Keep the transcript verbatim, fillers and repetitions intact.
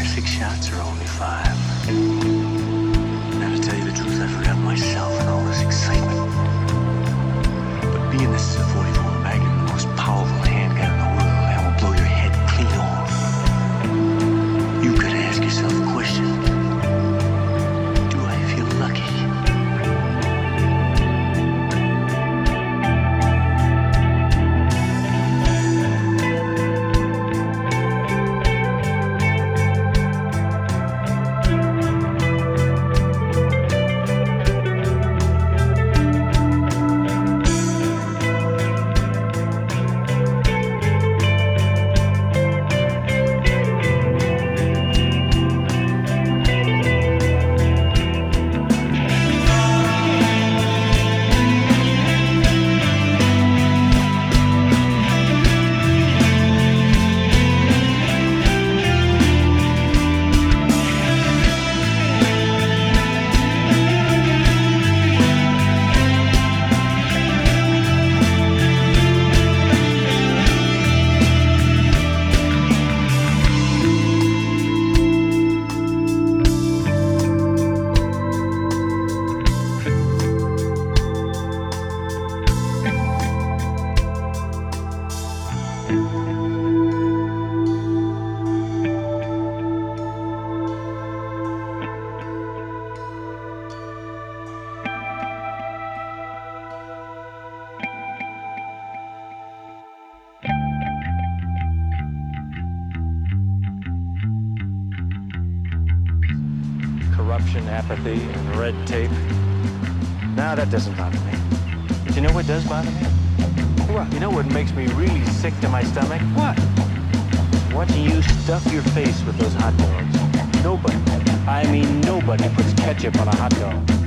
Six shots or only five? Now, to tell you the truth, I forgot myself in all this excitement. But being this is a forty-four Magnum, the most powerful handgun in the world, and will blow your head clean off. You could ask yourself a question. Do I feel lucky? Corruption, apathy, and red tape. Nah, that doesn't bother me. But you know what does bother me? What? You know what makes me really sick to my stomach? What? Watching you stuff your face with those hot dogs. Nobody, I mean nobody puts ketchup on a hot dog.